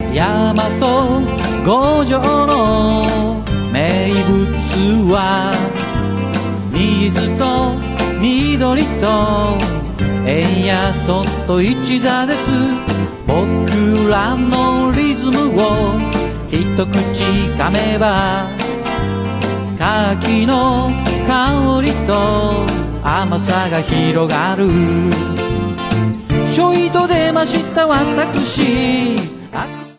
大和五条の名物は水と緑と円やとっと一座です。僕らのリズムを一口噛めば柿の香りと甘さが広がる。ちょいと出ました私